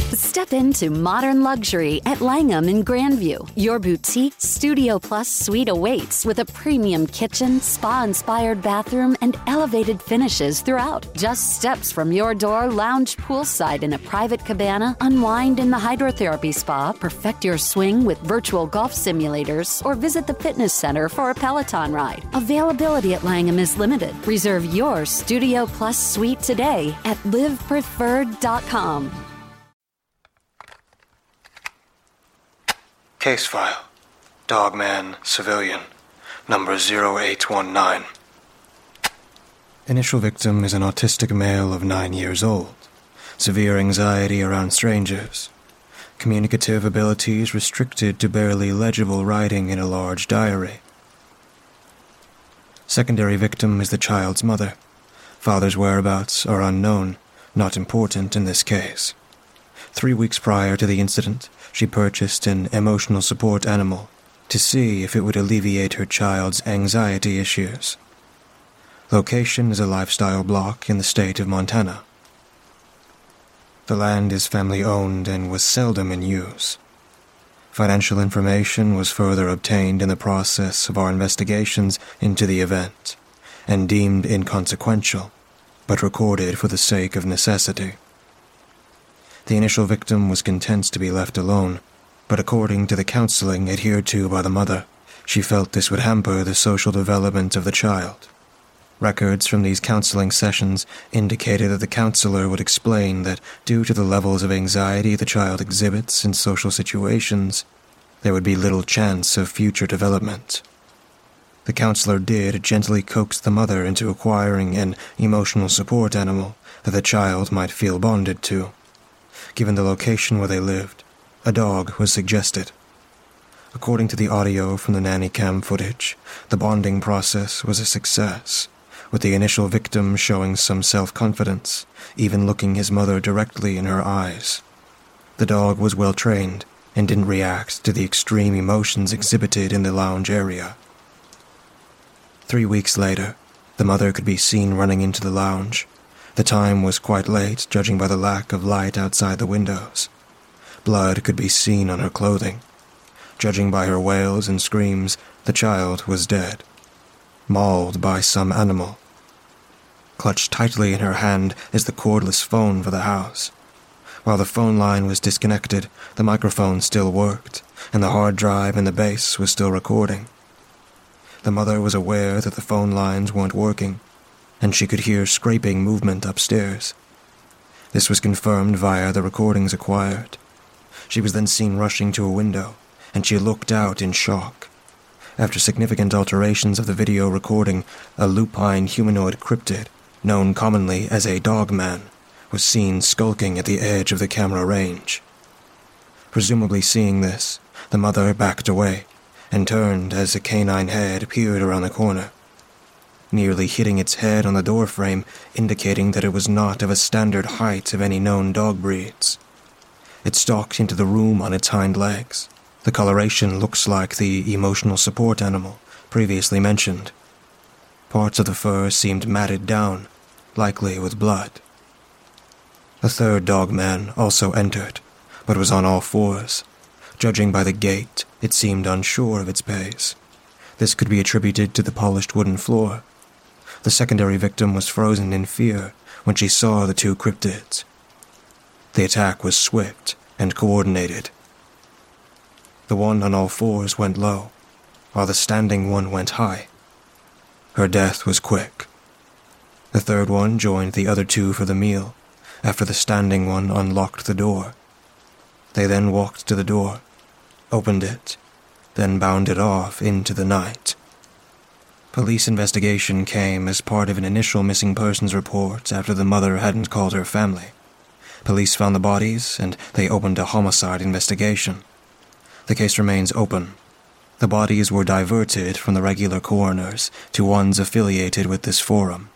Step into modern luxury at Langham in Grandview. Your boutique Studio Plus suite awaits with a premium kitchen, spa-inspired bathroom, and elevated finishes throughout. Just steps from your door, lounge poolside in a private cabana, unwind in the hydrotherapy spa, perfect your swing with virtual golf simulators, or visit the fitness center for a Peloton ride. Availability at Langham is limited. Reserve your Studio Plus suite today at livepreferred.com. Case file. Dogman, civilian, number 0819. Initial victim is an autistic male of 9 years old. Severe anxiety around strangers. Communicative abilities restricted to barely legible writing in a large diary. Secondary victim is the child's mother. Father's whereabouts are unknown, not important in this case. 3 weeks prior to the incident, she purchased an emotional support animal to see if it would alleviate her child's anxiety issues. Location is a lifestyle block in the state of Montana. The land is family-owned and was seldom in use. Financial information was further obtained in the process of our investigations into the event, and deemed inconsequential, but recorded for the sake of necessity. The initial victim was content to be left alone, but according to the counseling adhered to by the mother, she felt this would hamper the social development of the child. Records from these counseling sessions indicated that the counselor would explain that due to the levels of anxiety the child exhibits in social situations, there would be little chance of future development. The counselor did gently coax the mother into acquiring an emotional support animal that the child might feel bonded to. Given the location where they lived, a dog was suggested. According to the audio from the nanny cam footage, the bonding process was a success, with the initial victim showing some self-confidence, even looking his mother directly in her eyes. The dog was well-trained and didn't react to the extreme emotions exhibited in the lounge area. 3 weeks later, the mother could be seen running into the lounge. The time was quite late, judging by the lack of light outside the windows. Blood could be seen on her clothing. Judging by her wails and screams, the child was dead, mauled by some animal. Clutched tightly in her hand is the cordless phone for the house. While the phone line was disconnected, the microphone still worked, and the hard drive in the base was still recording. The mother was aware that the phone lines weren't working, and she could hear scraping movement upstairs. This was confirmed via the recordings acquired. She was then seen rushing to a window, and she looked out in shock. After significant alterations of the video recording, a lupine humanoid cryptid, known commonly as a dogman, was seen skulking at the edge of the camera range. Presumably seeing this, the mother backed away, and turned as a canine head peered around the corner, nearly hitting its head on the doorframe, indicating that it was not of a standard height of any known dog breeds. It stalked into the room on its hind legs. The coloration looks like the emotional support animal previously mentioned. Parts of the fur seemed matted down, likely with blood. A third dogman also entered, but was on all fours. Judging by the gait, it seemed unsure of its pace. This could be attributed to the polished wooden floor. The secondary victim was frozen in fear when she saw the two cryptids. The attack was swift and coordinated. The one on all fours went low, while the standing one went high. Her death was quick. The third one joined the other two for the meal, after the standing one unlocked the door. They then walked to the door, opened it, then bounded off into the night. Police investigation came as part of an initial missing persons report after the mother hadn't called her family. Police found the bodies, and they opened a homicide investigation. The case remains open. The bodies were diverted from the regular coroners to ones affiliated with this forum.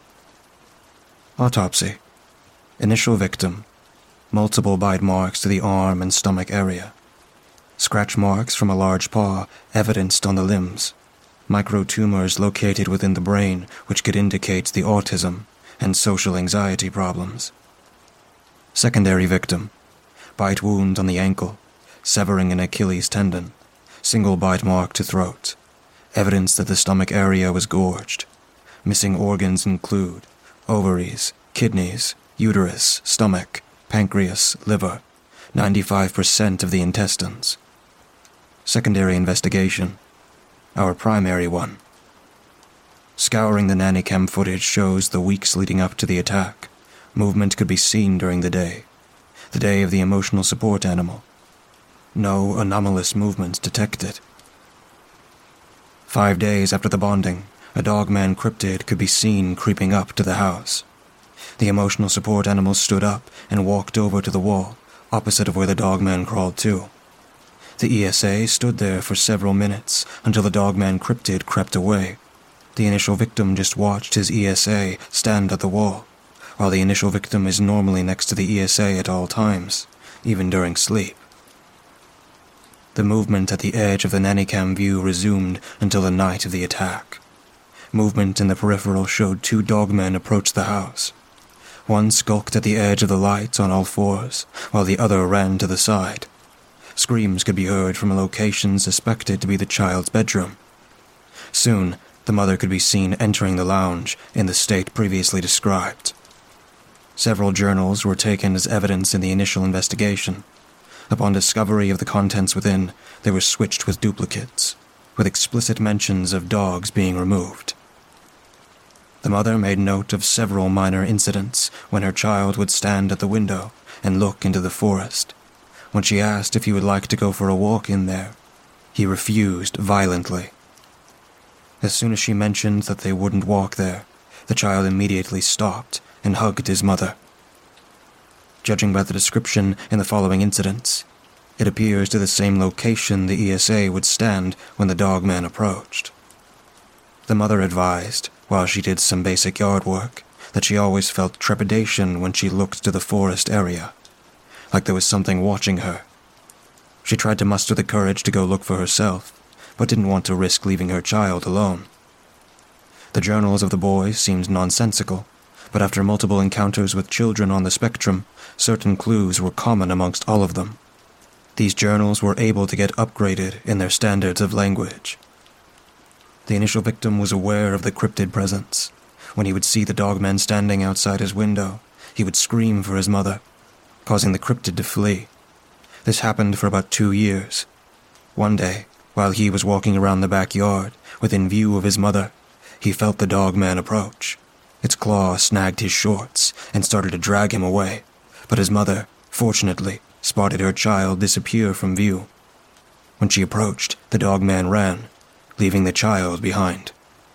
Autopsy. Initial victim. Multiple bite marks to the arm and stomach area. Scratch marks from a large paw evidenced on the limbs. Microtumors located within the brain which could indicate the autism and social anxiety problems. Secondary victim. bite wound on the ankle, severing an Achilles tendon, single bite mark to throat, evidence that the stomach area was gorged. Missing organs include ovaries, kidneys, uterus, stomach, pancreas, liver, 95% of the intestines. Secondary investigation. Our primary one. Scouring the nanny cam footage shows the weeks leading up to the attack. Movement could be seen during the day of the emotional support animal. No anomalous movements detected. 5 days after the bonding, a dogman cryptid could be seen creeping up to the house. The emotional support animal stood up and walked over to the wall, opposite of where the dogman crawled to. The ESA stood there for several minutes until the dogman cryptid crept away. The initial victim just watched his ESA stand at the wall, while the initial victim is normally next to the ESA at all times, even during sleep. The movement at the edge of the nannycam view resumed until the night of the attack. Movement in the peripheral showed 2 dogmen approach the house. One skulked at the edge of the light on all fours, while the other ran to the side. Screams could be heard from a location suspected to be the child's bedroom. Soon, the mother could be seen entering the lounge in the state previously described. Several journals were taken as evidence in the initial investigation. Upon discovery of the contents within, they were switched with duplicates, with explicit mentions of dogs being removed. The mother made note of several minor incidents when her child would stand at the window and look into the forest. When she asked if he would like to go for a walk in there, he refused violently. As soon as she mentioned that they wouldn't walk there, the child immediately stopped and hugged his mother. Judging by the description in the following incidents, it appears to the same location the ESA would stand when the dogman approached. The mother advised, while she did some basic yard work, that she always felt trepidation when she looked to the forest area, like there was something watching her. She tried to muster the courage to go look for herself, but didn't want to risk leaving her child alone. The journals of the boys seemed nonsensical, but after multiple encounters with children on the spectrum, certain clues were common amongst all of them. These journals were able to get upgraded in their standards of language. The initial victim was aware of the cryptid presence. When he would see the dogman standing outside his window, he would scream for his mother, causing the cryptid to flee. This happened for about 2 years. One day, while he was walking around the backyard, within view of his mother, he felt the dogman approach. Its claw snagged his shorts and started to drag him away, but his mother, fortunately, spotted her child disappear from view. When she approached, the dogman ran, leaving the child behind.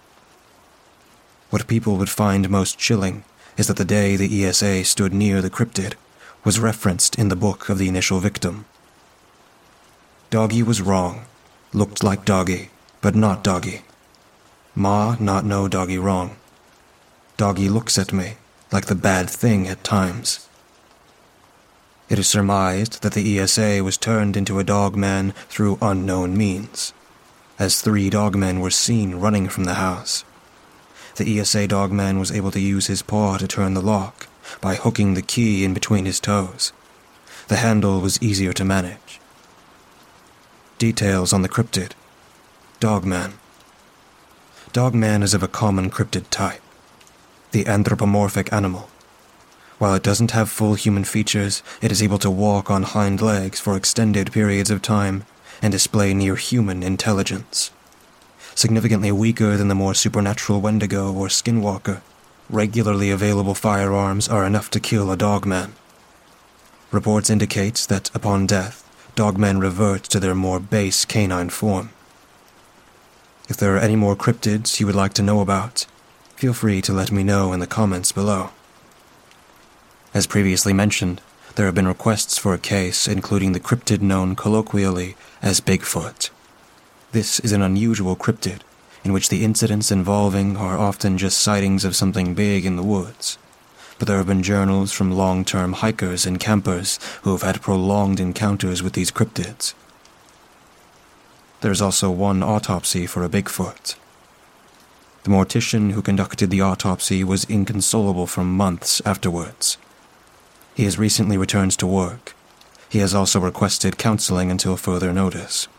What people would find most chilling is that the day the ESA stood near the cryptid was referenced in the book of the initial victim. Doggy was wrong, looked like doggy, but not doggy. Ma not know doggy wrong. Doggy looks at me like the bad thing at times. It is surmised that the ESA was turned into a dogman through unknown means, as 3 dogmen were seen running from the house. The ESA dogman was able to use his paw to turn the lock by hooking the key in between his toes. The handle was easier to manage. Details on the cryptid. Dogman. Dogman is of a common cryptid type, the anthropomorphic animal. While it doesn't have full human features, it is able to walk on hind legs for extended periods of time and display near-human intelligence. Significantly weaker than the more supernatural Wendigo or Skinwalker, regularly available firearms are enough to kill a dogman. Reports indicate that, upon death, dogmen revert to their more base canine form. If there are any more cryptids you would like to know about, feel free to let me know in the comments below. As previously mentioned, there have been requests for a case including the cryptid known colloquially as Bigfoot. This is an unusual cryptid, in which the incidents involving are often just sightings of something big in the woods. But there have been journals from long-term hikers and campers who have had prolonged encounters with these cryptids. There's also one autopsy for a Bigfoot. The mortician who conducted the autopsy was inconsolable for months afterwards. He has recently returned to work. He has also requested counseling until further notice.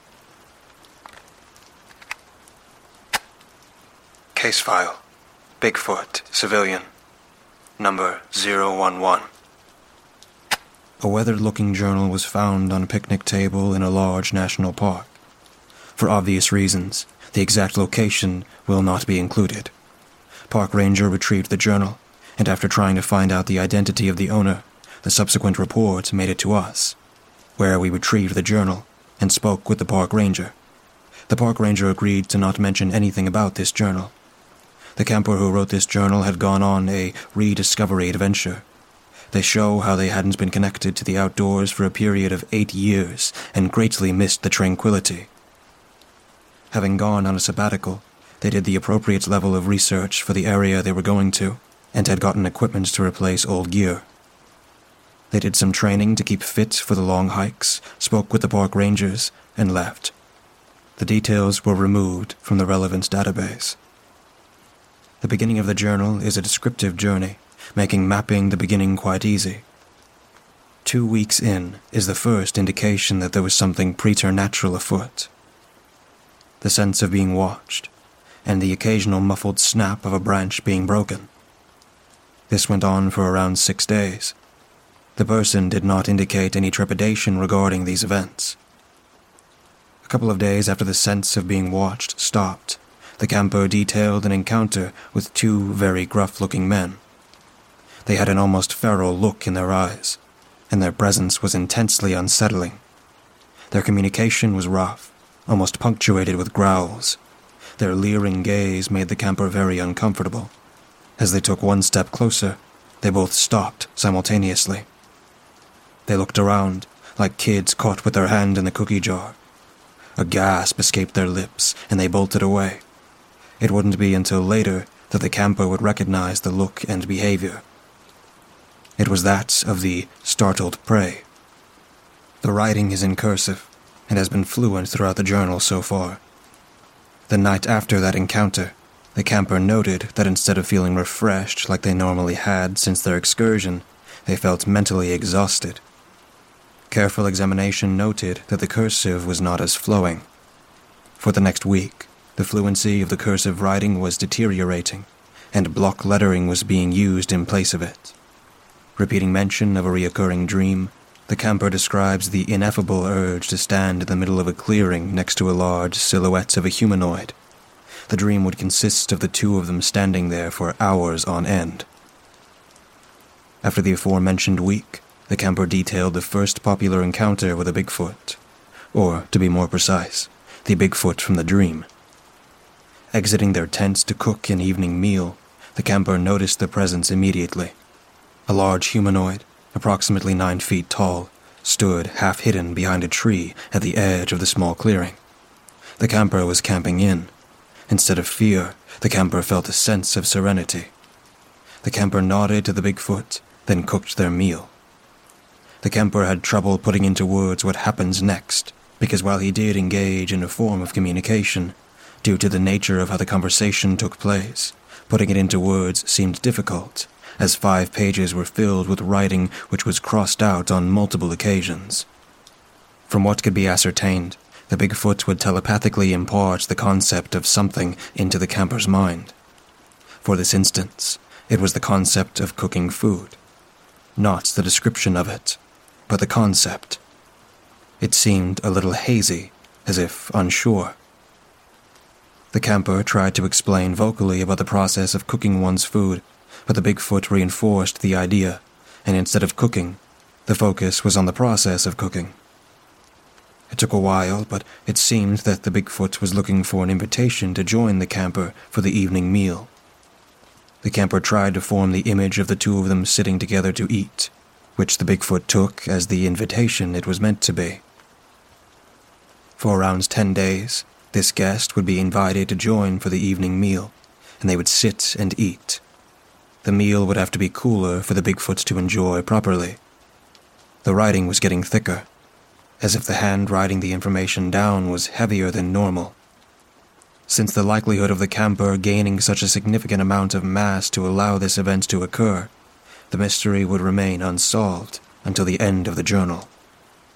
Case file. Bigfoot, civilian. Number 011. A weathered-looking journal was found on a picnic table in a large national park. For obvious reasons, the exact location will not be included. Park ranger retrieved the journal, and after trying to find out the identity of the owner, the subsequent report made it to us, where we retrieved the journal and spoke with the park ranger. The park ranger agreed to not mention anything about this journal. The camper who wrote this journal had gone on a rediscovery adventure. They show how they hadn't been connected to the outdoors for a period of 8 years and greatly missed the tranquility. Having gone on a sabbatical, they did the appropriate level of research for the area they were going to, and had gotten equipment to replace old gear. They did some training to keep fit for the long hikes, spoke with the park rangers, and left. The details were removed from the relevant database. The beginning of the journal is a descriptive journey, making mapping the beginning quite easy. 2 weeks in is the first indication that there was something preternatural afoot. The sense of being watched, and the occasional muffled snap of a branch being broken. This went on for around 6 days. The person did not indicate any trepidation regarding these events. A couple of days after the sense of being watched stopped, the camper detailed an encounter with 2 very gruff-looking men. They had an almost feral look in their eyes, and their presence was intensely unsettling. Their communication was rough, almost punctuated with growls. Their leering gaze made the camper very uncomfortable. As they took 1 step closer, they both stopped simultaneously. They looked around, like kids caught with their hand in the cookie jar. A gasp escaped their lips, and they bolted away. It wouldn't be until later that the camper would recognize the look and behavior. It was that of the startled prey. The writing is in cursive, and has been fluent throughout the journal so far. The night after that encounter, the camper noted that instead of feeling refreshed like they normally had since their excursion, they felt mentally exhausted. Careful examination noted that the cursive was not as flowing. For the next week, the fluency of the cursive writing was deteriorating, and block lettering was being used in place of it. Repeating mention of a reoccurring dream, the camper describes the ineffable urge to stand in the middle of a clearing next to a large silhouette of a humanoid. The dream would consist of the 2 of them standing there for hours on end. After the aforementioned week, the camper detailed the first popular encounter with a Bigfoot, or, to be more precise, the Bigfoot from the dream. Exiting their tents to cook an evening meal, the camper noticed the presence immediately. A large humanoid, approximately 9 feet tall, stood half-hidden behind a tree at the edge of the small clearing. The camper was camping in. Instead of fear, the camper felt a sense of serenity. The camper nodded to the Bigfoot, then cooked their meal. The camper had trouble putting into words what happens next, because while he did engage in a form of communication, due to the nature of how the conversation took place, putting it into words seemed difficult, as 5 pages were filled with writing which was crossed out on multiple occasions. From what could be ascertained, the Bigfoot would telepathically impart the concept of something into the camper's mind. For this instance, it was the concept of cooking food. Not the description of it, but the concept. It seemed a little hazy, as if unsure. The camper tried to explain vocally about the process of cooking one's food, but the Bigfoot reinforced the idea, and instead of cooking, the focus was on the process of cooking. It took a while, but it seemed that the Bigfoot was looking for an invitation to join the camper for the evening meal. The camper tried to form the image of the 2 of them sitting together to eat, which the Bigfoot took as the invitation it was meant to be. For around 10 days, this guest would be invited to join for the evening meal, and they would sit and eat. The meal would have to be cooler for the Bigfoot to enjoy properly. The writing was getting thicker, as if the hand writing the information down was heavier than normal. Since the likelihood of the camper gaining such a significant amount of mass to allow this event to occur, the mystery would remain unsolved until the end of the journal.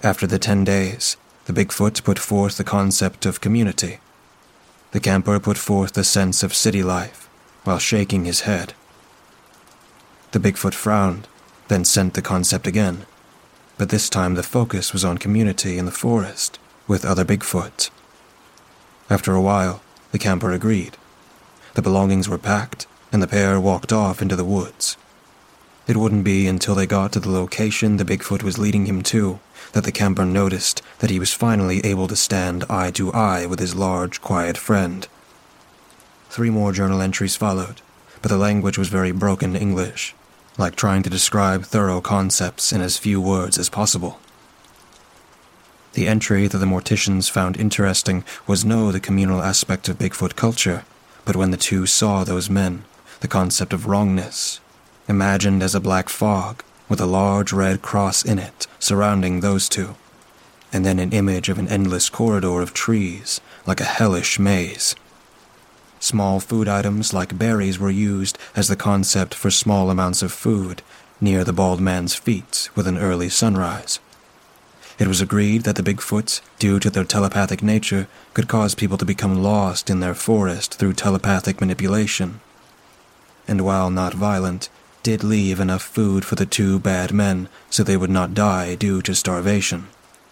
After the 10 days, the Bigfoot put forth the concept of community. The camper put forth the sense of city life, while shaking his head. The Bigfoot frowned, then sent the concept again, but this time the focus was on community in the forest, with other Bigfoot. After a while, the camper agreed. The belongings were packed, and the pair walked off into the woods. It wouldn't be until they got to the location the Bigfoot was leading him to that the camper noticed that he was finally able to stand eye to eye with his large, quiet friend. 3 more journal entries followed, but the language was very broken English, like trying to describe thorough concepts in as few words as possible. The entry that the morticians found interesting was no the communal aspect of Bigfoot culture, but when the two saw those men, the concept of wrongness, imagined as a black fog with a large red cross in it surrounding those two, and then an image of an endless corridor of trees like a hellish maze. Small food items like berries were used as the concept for small amounts of food near the bald man's feet with an early sunrise. It was agreed that the Bigfoot, due to their telepathic nature, could cause people to become lost in their forest through telepathic manipulation, and while not violent, did leave enough food for the 2 bad men so they would not die due to starvation.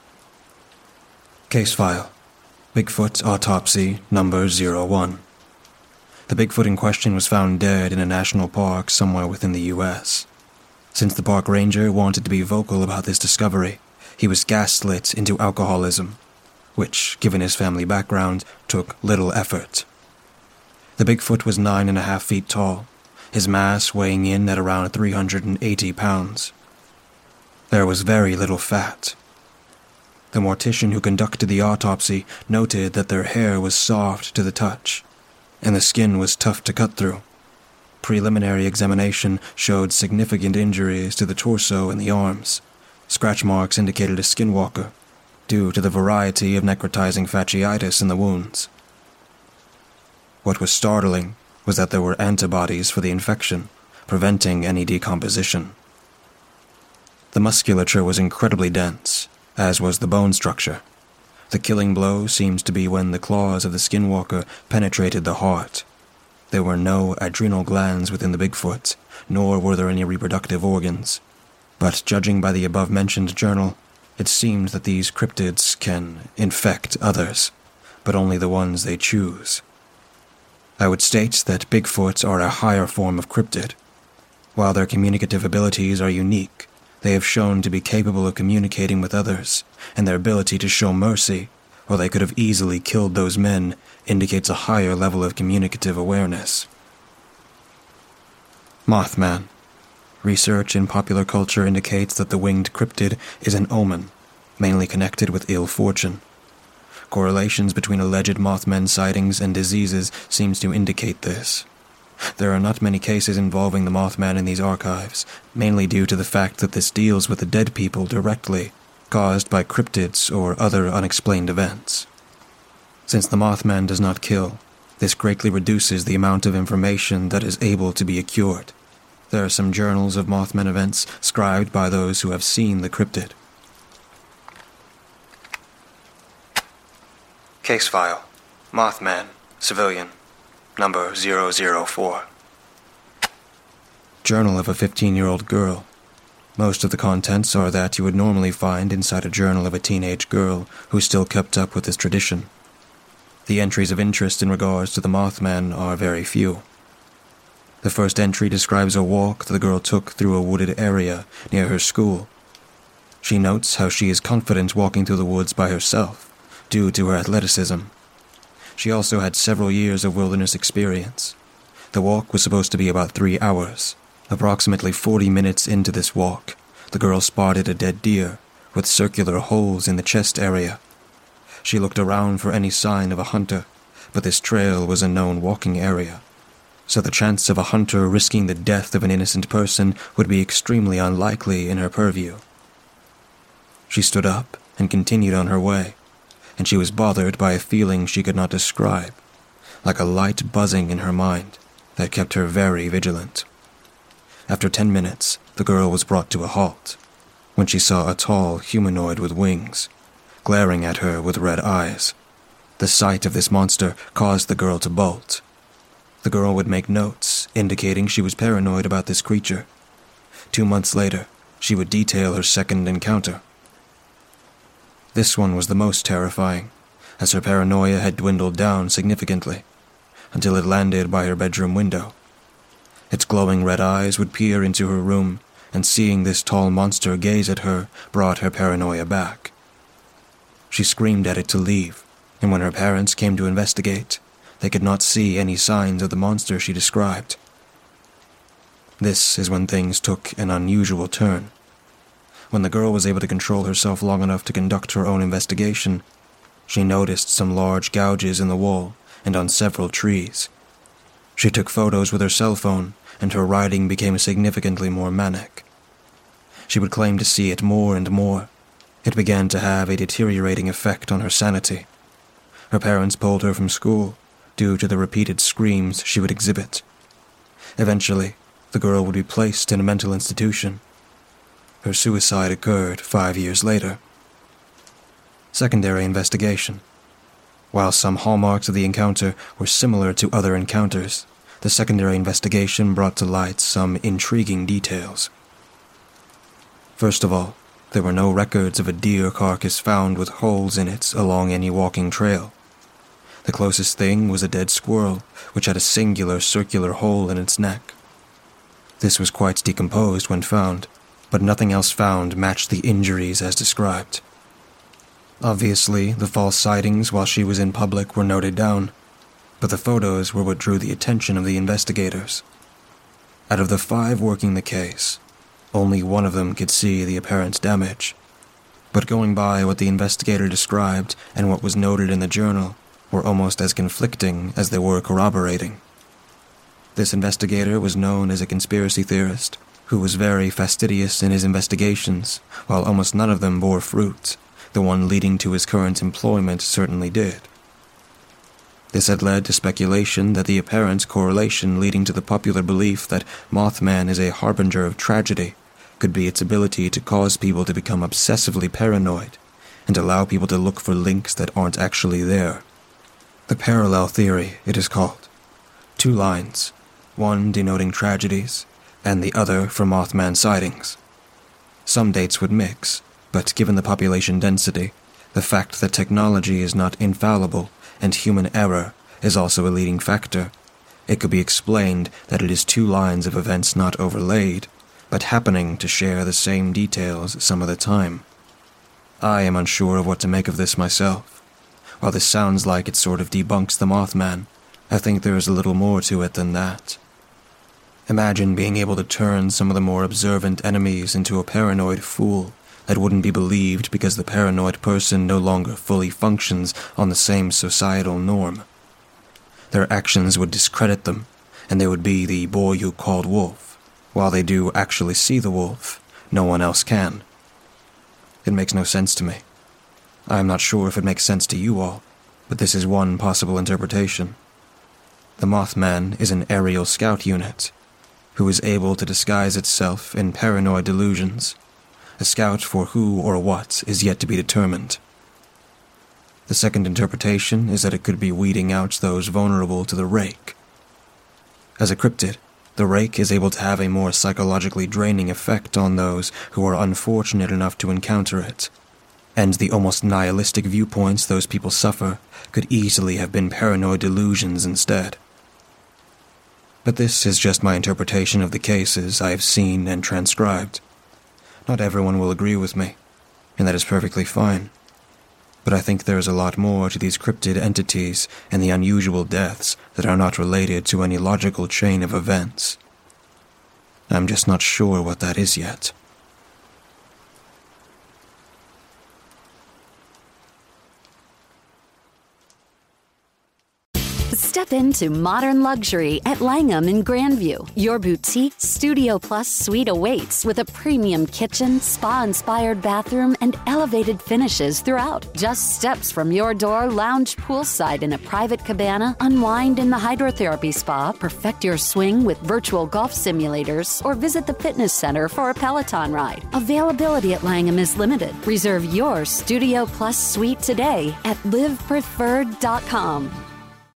Case file: Bigfoot autopsy number 01. The Bigfoot in question was found dead in a national park somewhere within the U.S. Since the park ranger wanted to be vocal about this discovery, he was gaslit into alcoholism, which, given his family background, took little effort. The Bigfoot was 9.5 feet tall, his mass weighing in at around 380 pounds. There was very little fat. The mortician who conducted the autopsy noted that their hair was soft to the touch, and the skin was tough to cut through. Preliminary examination showed significant injuries to the torso and the arms. Scratch marks indicated a skinwalker, due to the variety of necrotizing fasciitis in the wounds. What was startling was that there were antibodies for the infection, preventing any decomposition. The musculature was incredibly dense, as was the bone structure. The killing blow seemed to be when the claws of the skinwalker penetrated the heart. There were no adrenal glands within the Bigfoot, nor were there any reproductive organs. But judging by the above-mentioned journal, it seemed that these cryptids can infect others, but only the ones they choose. I would state that Bigfoot are a higher form of cryptid. While their communicative abilities are unique, they have shown to be capable of communicating with others, and their ability to show mercy, or they could have easily killed those men, indicates a higher level of communicative awareness. Mothman. Research in popular culture indicates that the winged cryptid is an omen, mainly connected with ill fortune. Correlations between alleged Mothman sightings and diseases seems to indicate this. There are not many cases involving the Mothman in these archives, mainly due to the fact that this deals with the dead people directly, caused by cryptids or other unexplained events. Since the Mothman does not kill, this greatly reduces the amount of information that is able to be accrued. There are some journals of Mothman events scribed by those who have seen the cryptid. Case file: Mothman, civilian, number 004. Journal of a 15-year-old girl. Most of the contents are that you would normally find inside a journal of a teenage girl who still kept up with this tradition. The entries of interest in regards to the Mothman are very few. The first entry describes a walk that the girl took through a wooded area near her school. She notes how she is confident walking through the woods by herself, due to her athleticism. She also had several years of wilderness experience. The walk was supposed to be about 3 hours. Approximately 40 minutes into this walk, the girl spotted a dead deer with circular holes in the chest area. She looked around for any sign of a hunter, but this trail was a known walking area, so the chance of a hunter risking the death of an innocent person would be extremely unlikely in her purview. She stood up and continued on her way, and she was bothered by a feeling she could not describe, like a light buzzing in her mind that kept her very vigilant. After 10 minutes, the girl was brought to a halt. when she saw a tall humanoid with wings, glaring at her with red eyes. The sight of this monster caused the girl to bolt. The girl would make notes, indicating she was paranoid about this creature. 2 months later, she would detail her second encounter. This one was the most terrifying, as her paranoia had dwindled down significantly, until it landed by her bedroom window. Its glowing red eyes would peer into her room, and seeing this tall monster gaze at her brought her paranoia back. She screamed at it to leave, and when her parents came to investigate, they could not see any signs of the monster she described. This is when things took an unusual turn. When the girl was able to control herself long enough to conduct her own investigation, she noticed some large gouges in the wall and on several trees. She took photos with her cell phone, and her writing became significantly more manic. She would claim to see it more and more. It began to have a deteriorating effect on her sanity. Her parents pulled her from school due to the repeated screams she would exhibit. Eventually, the girl would be placed in a mental institution. Her suicide occurred 5 years later. Secondary investigation. While some hallmarks of the encounter were similar to other encounters, the secondary investigation brought to light some intriguing details. First of all, there were no records of a deer carcass found with holes in it along any walking trail. The closest thing was a dead squirrel, which had a singular circular hole in its neck. This was quite decomposed when found, but nothing else found matched the injuries as described. Obviously, the false sightings while she was in public were noted down, but the photos were what drew the attention of the investigators. Out of the 5 working the case, only one of them could see the apparent damage. But going by what the investigator described and what was noted in the journal were almost as conflicting as they were corroborating. This investigator was known as a conspiracy theorist who was very fastidious in his investigations, while almost none of them bore fruit. The one leading to his current employment certainly did. This had led to speculation that the apparent correlation leading to the popular belief that Mothman is a harbinger of tragedy could be its ability to cause people to become obsessively paranoid and allow people to look for links that aren't actually there. The parallel theory, it is called. 2 lines, one denoting tragedies, and the other for Mothman sightings. Some dates would mix, but given the population density, the fact that technology is not infallible and human error is also a leading factor, it could be explained that it is 2 lines of events not overlaid, but happening to share the same details some of the time. I am unsure of what to make of this myself. While this sounds like it sort of debunks the Mothman, I think there is a little more to it than that. Imagine being able to turn some of the more observant enemies into a paranoid fool that wouldn't be believed because the paranoid person no longer fully functions on the same societal norm. Their actions would discredit them, and they would be the boy you called wolf. While they do actually see the wolf, no one else can. It makes no sense to me. I am not sure if it makes sense to you all, but this is one possible interpretation. The Mothman is an aerial scout unit, who is able to disguise itself in paranoid delusions. A scout for who or what is yet to be determined. The second interpretation is that it could be weeding out those vulnerable to the rake. As a cryptid, the rake is able to have a more psychologically draining effect on those who are unfortunate enough to encounter it, and the almost nihilistic viewpoints those people suffer could easily have been paranoid delusions instead. But this is just my interpretation of the cases I have seen and transcribed. Not everyone will agree with me, and that is perfectly fine. But I think there is a lot more to these cryptid entities and the unusual deaths that are not related to any logical chain of events. I'm just not sure what that is yet. Step into modern luxury at Langham in Grandview. Your boutique Studio Plus suite awaits with a premium kitchen, spa-inspired bathroom, and elevated finishes throughout. Just steps from your door, lounge poolside in a private cabana, unwind in the hydrotherapy spa, perfect your swing with virtual golf simulators, or visit the fitness center for a Peloton ride. Availability at Langham is limited. Reserve your Studio Plus suite today at livepreferred.com.